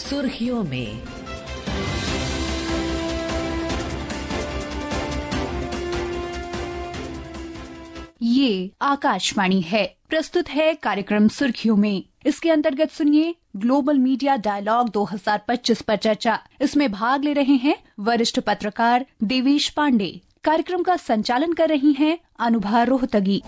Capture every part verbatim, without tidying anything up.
सुर्खियों में। ये आकाशवाणी है। प्रस्तुत है कार्यक्रम सुर्खियों में। इसके अंतर्गत सुनिए ग्लोबल मीडिया डायलॉग दो हज़ार पच्चीस पर चर्चा। इसमें भाग ले रहे हैं वरिष्ठ पत्रकार देवेश पांडे। कार्यक्रम का संचालन कर रही हैं Anubha Rohatgi.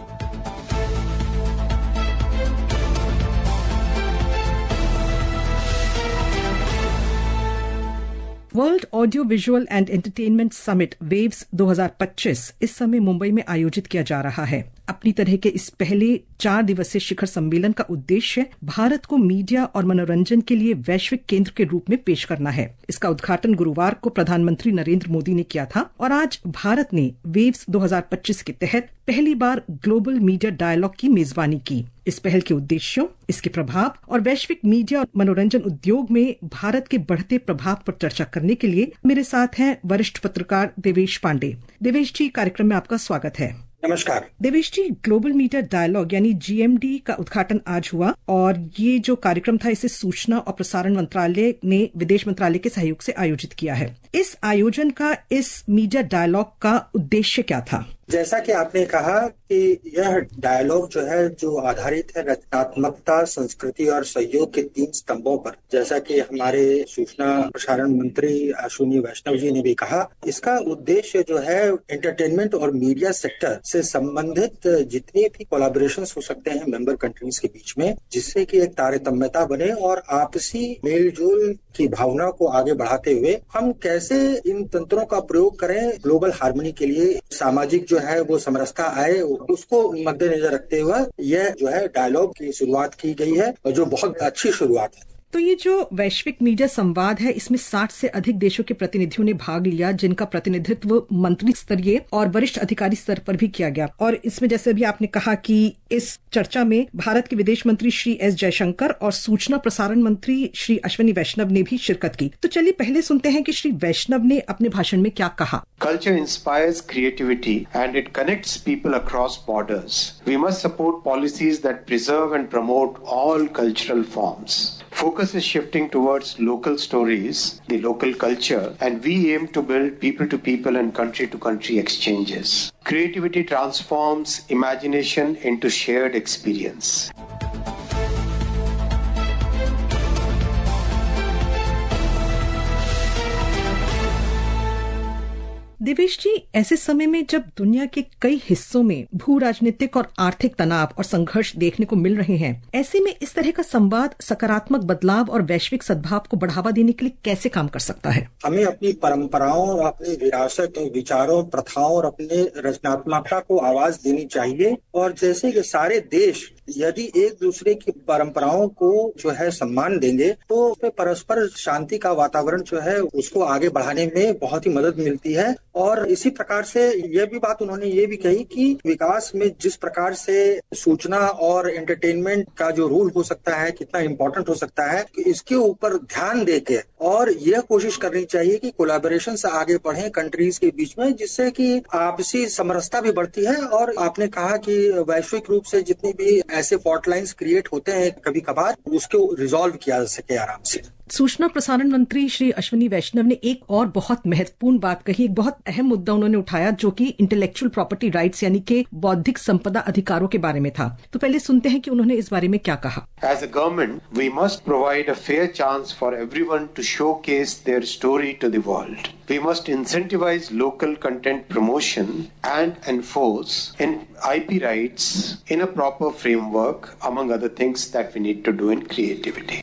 World audio visual and entertainment summit waves दो हज़ार पच्चीस इस समय मुंबई में आयोजित किया जा रहा है। अपनी तरह के इस पहले चार दिवसीय शिखर सम्मेलन का उद्देश्य भारत को मीडिया और मनोरंजन के लिए वैश्विक केंद्र के रूप में पेश करना है। इसका उद्घाटन गुरुवार को प्रधानमंत्री नरेंद्र मोदी ने किया था और आज भारत ने वेव्स दो हज़ार पच्चीस के तहत पहली बार ग्लोबल मीडिया डायलॉग की मेजबानी की। इस पहल के उद्देश्यों, इसके प्रभाव और वैश्विक मीडिया और मनोरंजन उद्योग में भारत के बढ़ते प्रभाव पर चर्चा करने के लिए मेरे साथ हैं वरिष्ठ पत्रकार देवेश पांडे। देवेश जी, कार्यक्रम में आपका स्वागत है। नमस्कार। Devesh ji, global media dialogue यानी जी एम डी का उद्घाटन आज हुआ और ये जो कार्यक्रम था इसे सूचना और प्रसारण मंत्रालय ने विदेश मंत्रालय के सहयोग से आयोजित किया है। इस आयोजन का, इस मीडिया डायलॉग का उद्देश्य क्या था? जैसा कि आपने कहा कि यह डायलॉग जो है जो आधारित है रचनात्मकता, संस्कृति और सहयोग के तीन स्तंभों पर, जैसा कि हमारे सूचना प्रसारण मंत्री अश्विनी वैष्णव जी ने भी कहा, इसका उद्देश्य जो है एंटरटेनमेंट और मीडिया सेक्टर से संबंधित जितनी भी कोलैबोरेशंस हो सकते हैं मेंबर कंट्रीज के बीच में, जिससे कि एक तारतम्यता बने और आपसी मेलजोल की भावना को आगे बढ़ाते हुए हम कैसे इन तंत्रों का प्रयोग करें ग्लोबल हार्मनी के लिए, सामाजिक जो है वो समरसता आए, उसको मद्देनजर रखते हुए यह जो है डायलॉग की शुरुआत की गई है और जो बहुत अच्छी शुरुआत है। तो ये जो वैश्विक मीडिया संवाद है, इसमें साठ से अधिक देशों के प्रतिनिधियों ने भाग लिया, जिनका प्रतिनिधित्व मंत्री स्तरीय और वरिष्ठ अधिकारी स्तर पर भी किया गया। और इसमें जैसे भी आपने कहा कि इस चर्चा में भारत के विदेश मंत्री श्री एस जयशंकर और सूचना प्रसारण मंत्री श्री अश्विनी वैष्णव ने भी शिरकत की। तो चलिए पहले सुनते हैं कि श्री वैष्णव ने अपने भाषण में क्या कहा। Culture inspires creativity and it connects people across borders. We must support policies that preserve and promote all cultural forms. Focus is shifting towards local stories, the local culture, and we aim to build people-to-people and country-to-country exchanges. Creativity transforms imagination into shared experience. Devesh जी, ऐसे समय में जब दुनिया के कई हिस्सों में भू राजनीतिक और आर्थिक तनाव और संघर्ष देखने को मिल रहे हैं, ऐसे में इस तरह का संवाद सकारात्मक बदलाव और वैश्विक सद्भाव को बढ़ावा देने के लिए कैसे काम कर सकता है? हमें अपनी परंपराओं, अपनी विरासत, विचारों, प्रथाओं और अपने रचनात्मकता को आवाज देनी चाहिए। और जैसे कि सारे देश यदि एक दूसरे की परंपराओं को जो है सम्मान देंगे तो उसमें परस्पर शांति का वातावरण जो है उसको आगे बढ़ाने में बहुत ही मदद मिलती है। और इसी प्रकार से यह भी बात उन्होंने ये भी कही कि विकास में जिस प्रकार से सूचना और एंटरटेनमेंट का जो रोल हो सकता है, कितना इम्पोर्टेंट हो सकता है, इसके ऊपर ध्यान देके और यह कोशिश करनी चाहिए कि कोलैबोरेशन से आगे बढ़े कंट्रीज के बीच में, जिससे कि आपसी समरसता भी बढ़ती है। और आपने कहा कि वैश्विक रूप से जितनी भी ऐसे फॉल्ट लाइन्स क्रिएट होते हैं कभी कभार, उसको रिजॉल्व किया जा सके आराम से। सूचना प्रसारण मंत्री श्री अश्विनी वैष्णव ने एक और बहुत महत्वपूर्ण बात कही, एक बहुत अहम मुद्दा उन्होंने उठाया जो कि इंटेलेक्चुअल प्रॉपर्टी राइट्स यानी कि बौद्धिक संपदा अधिकारों के बारे में था। तो पहले सुनते हैं कि उन्होंने इस बारे में क्या कहा। As a government, we must provide a fair chance for everyone to showcase their story to the world. We must incentivize local content promotion and enforce in I P rights in a proper framework, among other things that we need to do in creativity.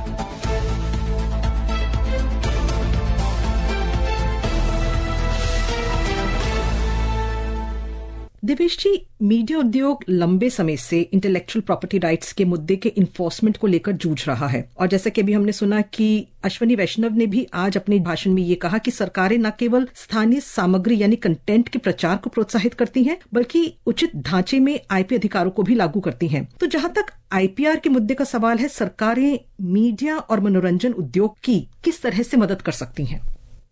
Devesh ji, media उद्योग लंबे समय से intellectual property rights के मुद्दे के enforcement को लेकर जूझ रहा है और जैसा कि अभी हमने सुना कि अश्विनी वैष्णव ने भी आज अपने भाषण में ये कहा कि सरकारें न केवल स्थानीय सामग्री यानी कंटेंट के प्रचार को प्रोत्साहित करती हैं, बल्कि उचित ढांचे में आईपी अधिकारों को भी लागू करती हैं। तो जहां तक आईपीआर के मुद्दे का सवाल है, सरकारें मीडिया और मनोरंजन उद्योग की किस तरह से मदद कर सकती हैं?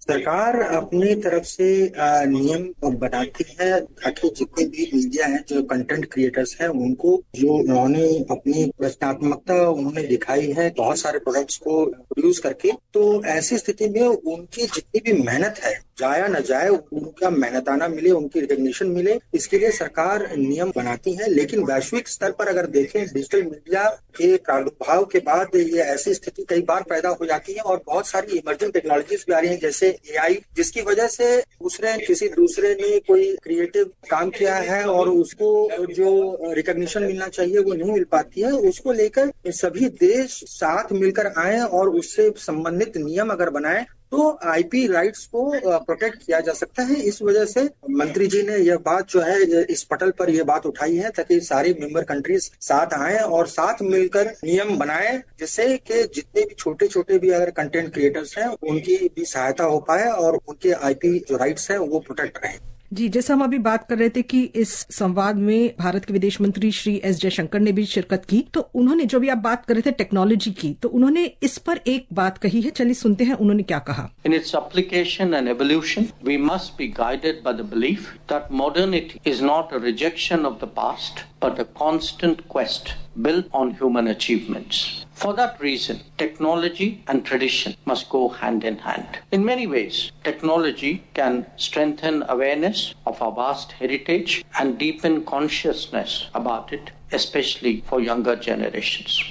सरकार अपनी तरफ से नियम बनाती है ताकि जितने भी मीडिया हैं, जो कंटेंट क्रिएटर्स हैं, उनको जो उन्होंने अपनी रचनात्मकता उन्होंने दिखाई है बहुत सारे प्रोडक्ट्स को प्रोड्यूस करके, तो ऐसी स्थिति में उनकी जितनी भी मेहनत है जाया न जाए, उनका मेहनताना मिले, उनकी रिकग्निशन मिले, इसके लिए सरकार नियम बनाती है। लेकिन वैश्विक स्तर पर अगर देखें, डिजिटल मीडिया के प्रादुर्भाव के बाद ये ऐसी स्थिति कई बार पैदा हो जाती है और बहुत सारी इमर्जिंग टेक्नोलॉजीज भी आ रही हैं, जैसे एआई, जिसकी वजह से दूसरे किसी दूसरे ने कोई क्रिएटिव काम किया है और उसको जो रिकग्निशन मिलना चाहिए वो नहीं मिल पाती है। उसको लेकर सभी देश साथ मिलकर आए और उससे संबंधित नियम अगर बनाए तो आईपी राइट्स को प्रोटेक्ट किया जा सकता है। इस वजह से मंत्री जी ने यह बात जो है इस पटल पर यह बात उठाई है ताकि सारे मेंबर कंट्रीज साथ आए और साथ मिलकर नियम बनाए, जिससे कि जितने भी छोटे छोटे भी अगर कंटेंट क्रिएटर्स हैं उनकी भी सहायता हो पाए और उनके आईपी जो राइट्स हैं वो प्रोटेक्ट रहे। जी, जैसा हम अभी बात कर रहे थे कि इस संवाद में भारत के विदेश मंत्री श्री एस जयशंकर ने भी शिरकत की, तो उन्होंने जो भी आप बात कर रहे थे टेक्नोलॉजी की, तो उन्होंने इस पर एक बात कही है। चलिए सुनते हैं उन्होंने क्या कहा। In its application and evolution, we must be guided by the belief that modernity is not a rejection of the past, but a constant quest built on human achievements. For that reason, technology and tradition must go hand in hand. In many ways, technology can strengthen awareness of our vast heritage and deepen consciousness about it, especially for younger generations.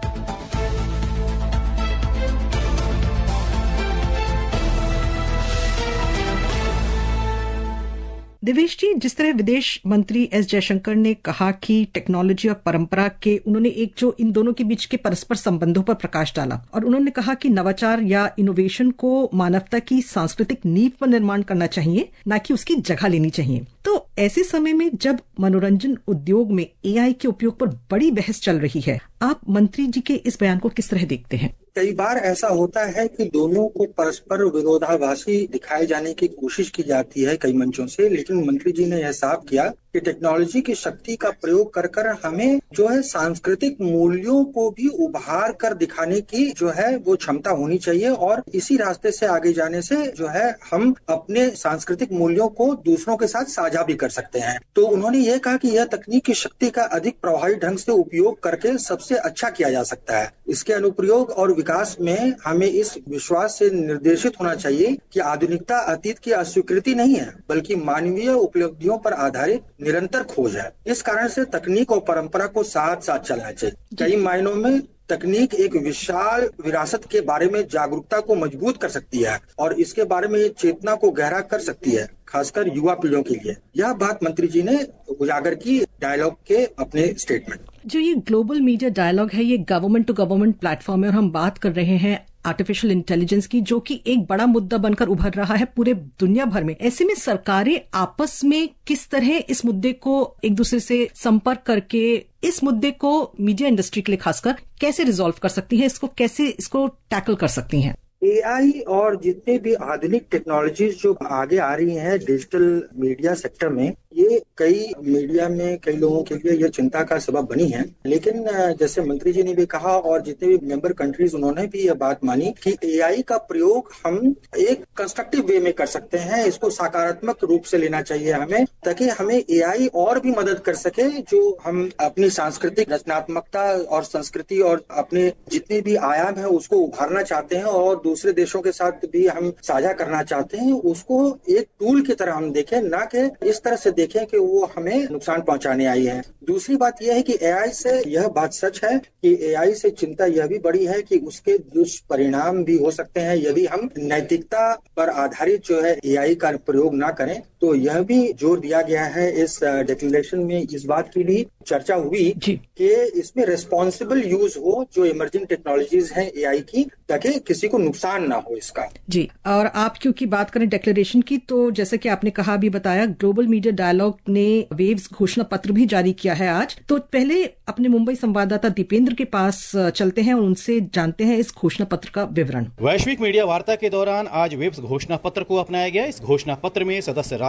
Devesh जी, जिस तरह विदेश मंत्री S Jaishankar ने कहा कि technology और परंपरा के, उन्होंने एक जो इन दोनों के बीच के परस्पर संबंधों पर प्रकाश डाला और उन्होंने कहा कि नवाचार या इनोवेशन को मानवता की सांस्कृतिक नींव पर निर्माण करना चाहिए, न कि उसकी जगह लेनी चाहिए। तो ऐसे समय में जब मनोरंजन उद्योग में एआई के उपयोग पर बड़ी बहस चल रही है, आप मंत्री जी के इस बयान को किस तरह देखते हैं? कई बार ऐसा होता है कि दोनों को परस्पर विरोधाभासी दिखाए जाने की कोशिश की जाती है कई मंचों से, लेकिन मंत्री जी ने यह साफ किया कि टेक्नोलॉजी की शक्ति का प्रयोग कर कर हमें जो है सांस्कृतिक मूल्यों को भी उभार कर दिखाने की जो है वो क्षमता होनी चाहिए और इसी रास्ते से आगे जाने से जो है हम अपने सांस्कृतिक मूल्यों को दूसरों के साथ साझा भी कर सकते हैं। तो उन्होंने ये कहा कि यह तकनीक की शक्ति का अधिक प्रभावी ढंग से उपयोग करके सबसे अच्छा किया जा सकता है। इसके अनुप्रयोग और विकास में हमें इस विश्वास से निर्देशित होना चाहिए कि आधुनिकता अतीत की अस्वीकृति नहीं है, बल्कि मानवीय उपलब्धियों पर आधारित निरंतर खोज है। इस कारण से तकनीक और परंपरा को साथ साथ चलना चाहिए। कई मायनों में तकनीक एक विशाल विरासत के बारे में जागरूकता को मजबूत कर सकती है और इसके बारे में चेतना को गहरा कर सकती है, खासकर युवा पीढ़ियों के लिए। यह बात मंत्री जी ने उजागर की डायलॉग के अपने स्टेटमेंट। जो ये ग्लोबल मीडिया डायलॉग है, ये गवर्नमेंट टू गवर्नमेंट प्लेटफॉर्म है और हम बात कर रहे हैं आर्टिफिशियल इंटेलिजेंस की, जो कि एक बड़ा मुद्दा बनकर उभर रहा है पूरे दुनिया भर में। ऐसे में सरकारें आपस में किस तरह इस मुद्दे को एक दूसरे से संपर्क करके इस मुद्दे को मीडिया इंडस्ट्री के लिए खासकर कैसे रिजॉल्व कर सकती हैं, इसको कैसे इसको टैकल कर सकती हैं? एआई और जितने भी आधुनिक टेक्नोलॉजीज जो आगे आ रही हैं डिजिटल मीडिया सेक्टर में, ये कई मीडिया में कई लोगों के लिए यह चिंता का सबब बनी है। लेकिन जैसे मंत्री जी ने भी कहा और जितने भी मेंबर कंट्रीज उन्होंने भी यह बात मानी कि एआई का प्रयोग हम एक कंस्ट्रक्टिव वे में कर सकते हैं, इसको सकारात्मक रूप से लेना चाहिए हमें, ताकि हमें एआई और भी मदद कर सके जो हम अपनी सांस्कृतिक रचनात्मकता और संस्कृति और अपने जितने भी आयाम है उसको उभारना चाहते हैं और दूसरे देशों के साथ भी हम साझा करना चाहते हैं, उसको एक टूल की तरह हम देखें, ना कि इस तरह से देखें कि वो हमें नुकसान पहुंचाने आई है। दूसरी बात यह है कि एआई से यह बात सच है कि एआई से चिंता यह भी बड़ी है कि उसके दुष्परिणाम भी हो सकते हैं यदि हम नैतिकता पर आधारित जो है एआई का प्रयोग ना करें। तो यह भी जोर दिया गया है इस डिक्लेरेशन में, इस बात की भी चर्चा हुई कि इसमें रिस्पॉन्सिबल यूज हो जो इमर्जिंग टेक्नोलॉजीज हैं एआई की, ताकि किसी को नुकसान ना हो इसका। जी, और आप क्योंकि बात करें डिक्लेरेशन की, तो जैसे कि आपने कहा भी बताया, ग्लोबल मीडिया डायलॉग ने वेव्स घोषणा पत्र भी जारी किया है आज। तो पहले अपने मुंबई संवाददाता दीपेंद्र के पास चलते हैं और उनसे जानते हैं इस घोषणा पत्र का विवरण। वैश्विक मीडिया वार्ता के दौरान आज वेव्स घोषणा पत्र को अपनाया गया। इस घोषणा पत्र में सदस्य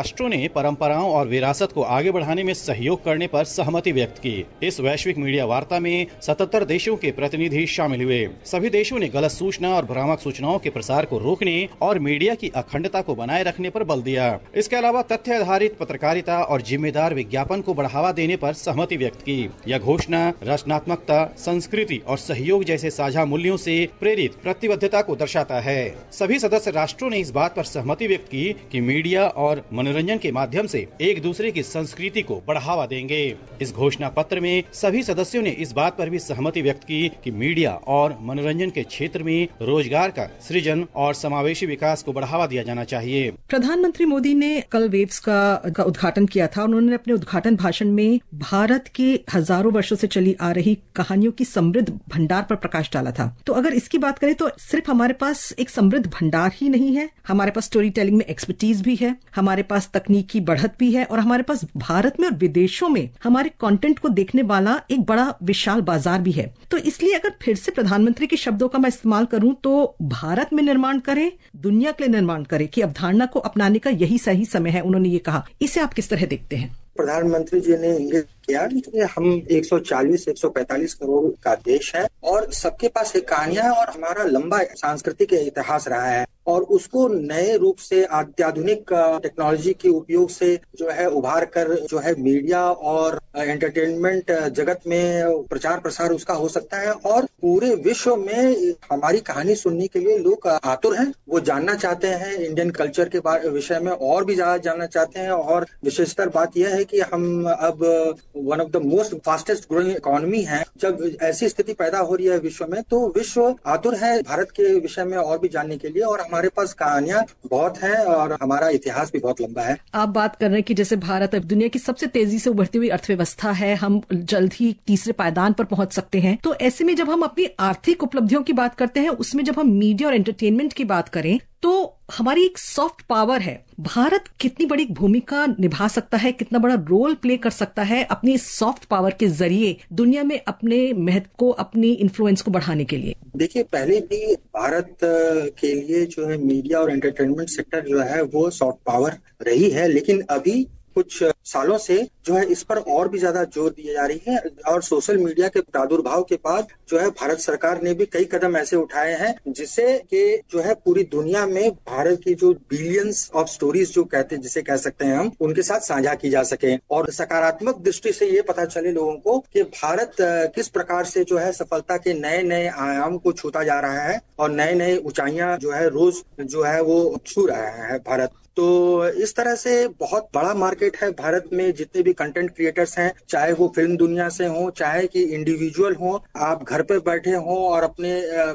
राष्ट्रों ने परंपराओं और विरासत को आगे बढ़ाने में सहयोग करने पर सहमति व्यक्त की। इस वैश्विक मीडिया वार्ता में सतहत्तर देशों के प्रतिनिधि शामिल हुए। सभी देशों ने गलत सूचना और भ्रामक सूचनाओं के प्रसार को रोकने और मीडिया की अखंडता को बनाए रखने पर बल दिया। इसके अलावा तथ्य आधारित पत्रकारिता और जिम्मेदार विज्ञापन को बढ़ावा देने पर सहमति व्यक्त की। यह घोषणा रचनात्मकता, संस्कृति और सहयोग जैसे साझा मूल्यों से प्रेरित प्रतिबद्धता को दर्शाता है। सभी सदस्य राष्ट्रों ने इस बात पर सहमति व्यक्त की कि मीडिया और मनोरंजन के माध्यम से एक दूसरे की संस्कृति को बढ़ावा देंगे। इस घोषणा पत्र में सभी सदस्यों ने इस बात पर भी सहमति व्यक्त की कि मीडिया और मनोरंजन के क्षेत्र में रोजगार का सृजन और समावेशी विकास को बढ़ावा दिया जाना चाहिए। प्रधानमंत्री मोदी ने कल वेव्स का, का उद्घाटन किया था। उन्होंने अपने उद्घाटन भाषण में भारत के हजारों वर्षों से चली आ रही कहानियों की समृद्ध भंडार पर प्रकाश डाला था। तो अगर इसकी बात करें तो सिर्फ हमारे पास एक समृद्ध भंडार ही नहीं है, हमारे पास स्टोरी टेलिंग में एक्सपर्टीज भी है, हमारे पास तकनीकी बढ़त भी है और हमारे पास भारत में और विदेशों में हमारे कंटेंट को देखने वाला एक बड़ा विशाल बाजार भी है। तो इसलिए अगर फिर से प्रधानमंत्री के शब्दों का मैं इस्तेमाल करूं तो भारत में निर्माण करें, दुनिया के लिए निर्माण करें की अवधारणा को अपनाने का यही सही समय है, उन्होंने ये कहा। इसे आप किस तरह देखते हैं? प्रधानमंत्री जी ने इंगित किया कि हम एक सौ चालीस एक सौ पैंतालीस करोड़ का देश है और सबके पास एक कहानियां है और हमारा लंबा सांस्कृतिक इतिहास रहा है और उसको नए रूप से अत्याधुनिक टेक्नोलॉजी के उपयोग से जो है उभार कर जो है मीडिया और एंटरटेनमेंट जगत में प्रचार प्रसार उसका हो सकता है और पूरे विश्व में हमारी कहानी सुनने के लिए लोग आतुर हैं। वो जानना चाहते हैं इंडियन कल्चर के विषय में और भी ज्यादा जानना चाहते हैं और विशेषतर बात यह है कि हम अब one of the most fastest growing economy है। जब ऐसी स्थिति पैदा हो रही है विश्व में तो विश्व आतुर है भारत के विषय में और भी जानने के लिए और हमारे पास कहानियां बहुत हैं और हमारा इतिहास भी बहुत लंबा है। आप बात कर रहे हैं कि जैसे भारत अब दुनिया की सबसे तेजी से उभरती हुई अर्थव्यवस्था है, हम जल्द ही तीसरे पायदान पर पहुंच सकते हैं। तो ऐसे में जब हम अपनी आर्थिक उपलब्धियों की बात करते हैं, उसमें जब हम मीडिया और एंटरटेनमेंट की बात करें तो हमारी एक सॉफ्ट पावर है। भारत कितनी बड़ी भूमिका निभा सकता है, कितना बड़ा रोल प्ले कर सकता है अपनी सॉफ्ट पावर के जरिए दुनिया में अपने महत्व को, अपनी इन्फ्लुएंस को बढ़ाने के लिए? देखिए, पहले भी भारत के लिए जो है मीडिया और एंटरटेनमेंट सेक्टर जो है वो सॉफ्ट पावर रही है, लेकिन अभी कुछ सालों से जो है इस पर और भी ज्यादा जोर दिया जा रही है और सोशल मीडिया के प्रादुर्भाव के बाद जो है भारत सरकार ने भी कई कदम ऐसे उठाए हैं जिससे कि जो है पूरी दुनिया में भारत की जो बिलियंस ऑफ स्टोरीज जो कहते हैं, जिसे कह सकते हैं हम, उनके साथ साझा की जा सके और सकारात्मक दृष्टि से ये पता चले लोगों को कि भारत किस प्रकार से जो है सफलता के नए नए आयाम को छूता जा रहा है और नए नए ऊंचाइयां जो है रोज जो है वो छू रहा है भारत। तो इस तरह से बहुत बड़ा मार्केट है भारत में। जितने भी कंटेंट क्रिएटर्स हैं, चाहे वो फिल्म दुनिया से हो, चाहे कि इंडिविजुअल हो, आप घर पर बैठे हो और अपने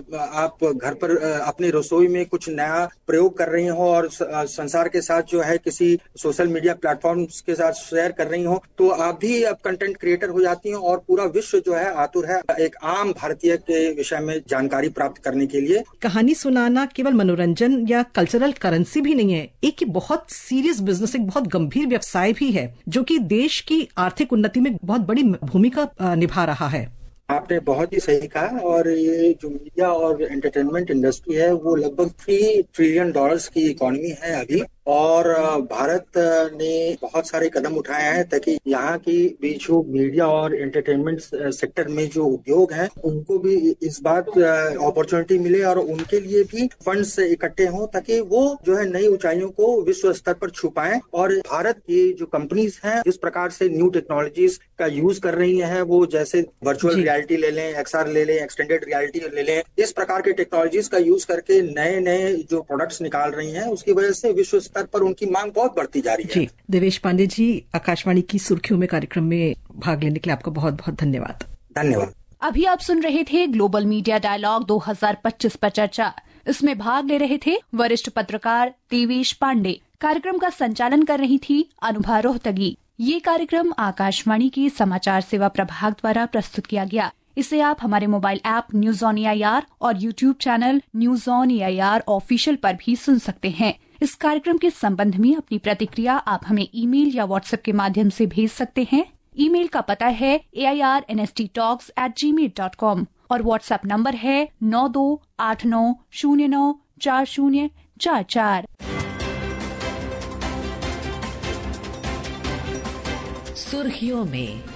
आप घर पर अपनी रसोई में कुछ नया प्रयोग कर रही हो और संसार के साथ जो है किसी सोशल मीडिया प्लेटफॉर्म्स के साथ शेयर कर रही हो, तो आप भी अब कंटेंट क्रिएटर हो जाती हो और पूरा विश्व जो है आतुर है एक आम भारतीय के विषय में जानकारी प्राप्त करने के लिए। कहानी सुनाना केवल मनोरंजन या कल्चरल करेंसी भी नहीं है, एक बहुत सीरियस बिजनेस, एक बहुत गंभीर व्यवसाय भी है जो कि देश की आर्थिक उन्नति में बहुत बड़ी भूमिका निभा रहा है। आपने बहुत ही सही कहा और ये जो मीडिया और एंटरटेनमेंट इंडस्ट्री है वो लगभग थ्री ट्रिलियन डॉलर्स की इकोनॉमी है अभी और भारत ने बहुत सारे कदम उठाए हैं ताकि यहाँ की भी जो मीडिया और एंटरटेनमेंट सेक्टर में जो उद्योग हैं उनको भी इस बात अपॉर्चुनिटी मिले और उनके लिए भी फंड्स इकट्ठे हों ताकि वो जो है नई ऊंचाइयों को विश्व स्तर पर छू पाएं। और भारत की जो कंपनीज हैं जिस प्रकार से न्यू टेक्नोलॉजीज का यूज कर रही हैं, वो जैसे वर्चुअल रियलिटी ले लें, एक्सआर ले लें, एक्सटेंडेड रियलिटी ले लें, इस प्रकार के टेक्नोलॉजीज का यूज करके नए नए जो प्रोडक्ट्स निकाल रही हैं, उसकी वजह से विश्व पर उनकी मांग बहुत बढ़ती जा रही है। जी, देवेश पांडे जी, आकाशवाणी की सुर्खियों में कार्यक्रम में भाग लेने के लिए आपका बहुत बहुत धन्यवाद। धन्यवाद। अभी आप सुन रहे थे ग्लोबल मीडिया डायलॉग दो हज़ार पच्चीस पर चर्चा। इसमें भाग ले रहे थे वरिष्ठ पत्रकार देवेश पांडे। कार्यक्रम का संचालन कर रही थी अनुभा रोहतगी। ये कार्यक्रम आकाशवाणी के समाचार सेवा प्रभाग द्वारा प्रस्तुत किया गया। इसे आप हमारे mobile app news on A I R और YouTube channel news on A I R official पर भी सुन सकते हैं। इस कार्यक्रम के संबंध में अपनी प्रतिक्रिया आप हमें ईमेल या व्हाट्सएप के माध्यम से भेज सकते हैं। ईमेल का पता है A I R N S T talks at Gmail dot com और व्हाट्सएप नंबर है नौ दो आठ नौ शून्य नौ चार शून्य चार चार। सुर्खियों में।